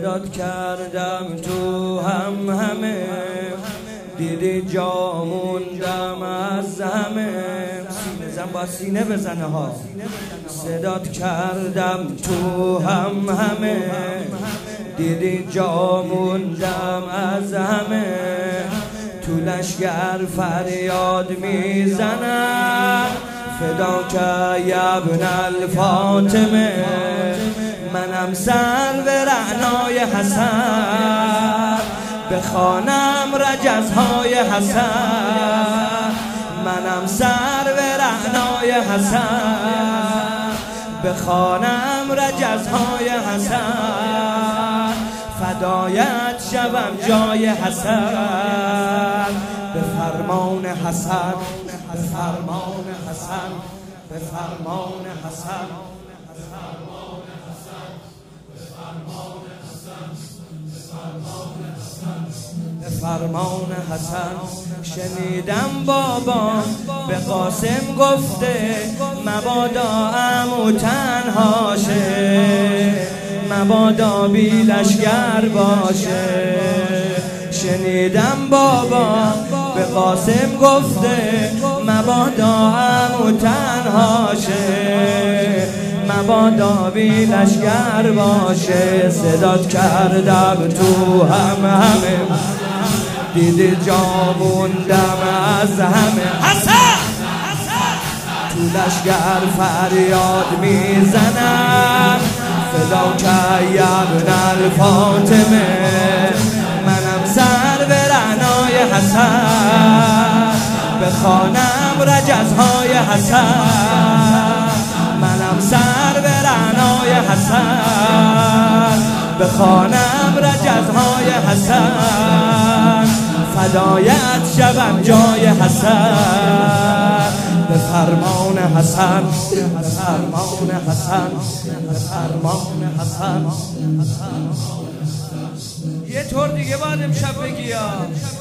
صدات کردم تو همه، دیدی جا موندم از همه. سینه زن با سینه بزنه ها. صدات کردم تو همه، دیدی جا موندم از همه. تو لشگر فریاد میزنم فداک یا ابن الفاطمه. منم سر به رعنای حسن، بخوانم رجزهای حسن. منم سر به رعنای حسن، بخوانم رجزهای حسن. فدایت شوم جای حسن، به فرمان حسن، به فرمان حسن، به فرمان حسن، به فرمان حسن، به فرمان حسن، به فرمان حسن. شنیدم بابا به قاسم گفته مبادا عمو تنها شه، مبادا بی لشگر باشه. شنیدم بابا به قاسم گفته مبادا عمو تنها شه، مبادا بی لشگر باشه. صدات کردم تو همه، دیدی جا موندم از همه. حسن تو لشگر فریاد میزنم فداک یا ابن الفاطمه. منم سر به رعنای حسن، بخوانم رجزهای حسن. منم سر به رعنای حسن، بخوانم رجزهای حسن. فدایت شوم جای حسن، به فرمان حسن، به فرمان حسن، به فرمان حسن. یه طور دیگه باید امشب بگی ها.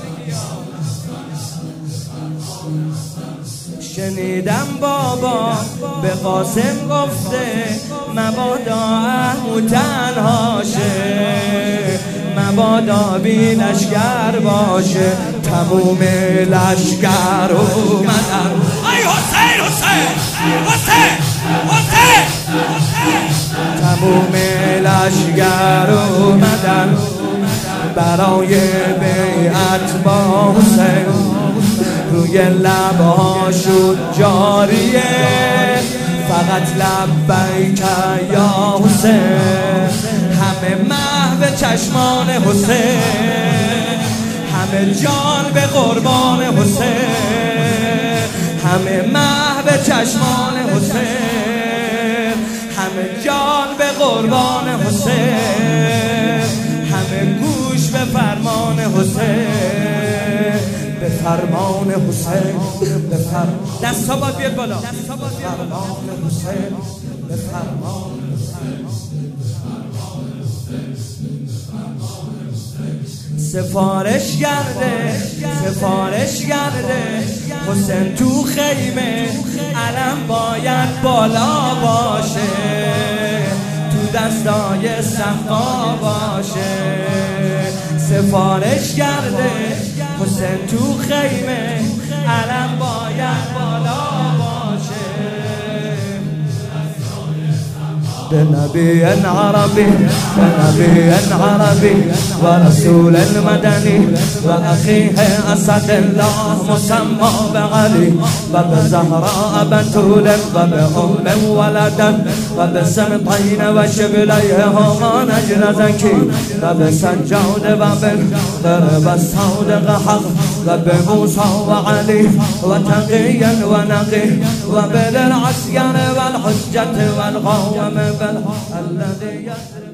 شنیدم بابا به قاسم گفته مبادا عمو تنها شه، مبادا بی لشگر باشه. تموم لشگر اومدن. ای حسین حسین حسین حسین، تموم لشگر اومدن برای بیعت با حسین. روی لبهاشون جاریه فقط لبیک یا حسین. همه محو چشمان حسین، همه جان به قربان حسین. همه محو چشمان حسین، همه جان به قربان حسین. همه گوش به فرمان حسین، به فرمان حسین، به فرمان. دست ها باید بیاد بالا. به فرمان حسین، به فرمان حسین. سفارش گرده، سفارش گرده حسین تو خیمه. علم باید بالا باشه، تو دستای صفا باشه. سفارش گرده حسین تو خیمه. علم باید بالا باشه. به نبی عربی، به نبی عربی و رسول المدنی و اخیه اسد الله مسمى بعلی و به زهراء بتول و به ام ولدن و به سمطین و شبلیه ها نجل زکی و به سجاد و به صادق حق و به موسی و علی و تقیا و نقی و به العسکر و الحجة و القوم الذي